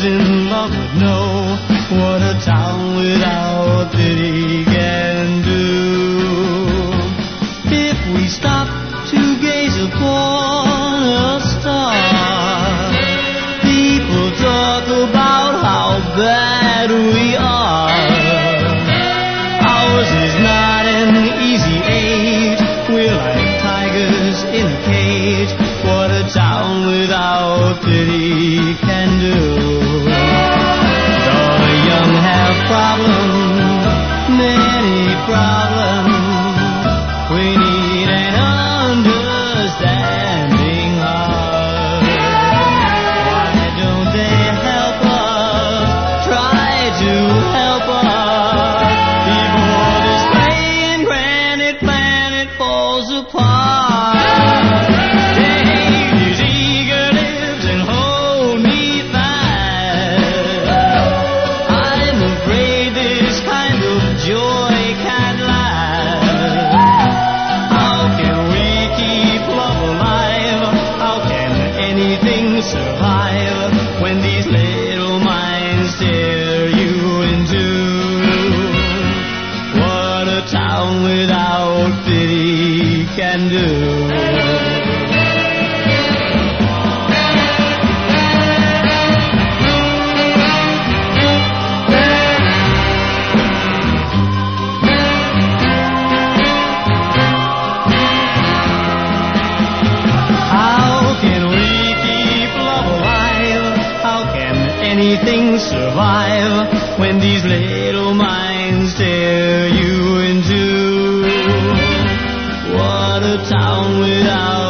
those in love would know what a town without pity can do. If we stop to gaze upon a star, people talk about how bad we are. Ours is not an easy age. We're like tigers in a cage. What a town without pity can do. Though the young have problems, many problems, we need an understanding heart. Why don't they help us? Try to help us before this praying granite planet falls apart. Take these eager lips and hold me fast. I'm afraid this kind of joy can't last. How can we keep love alive? How can anything survive when these little minds tear you in two? What a town without pity can do. How can we keep love alive? How can anything survive when these little minds tear you in two? What a town without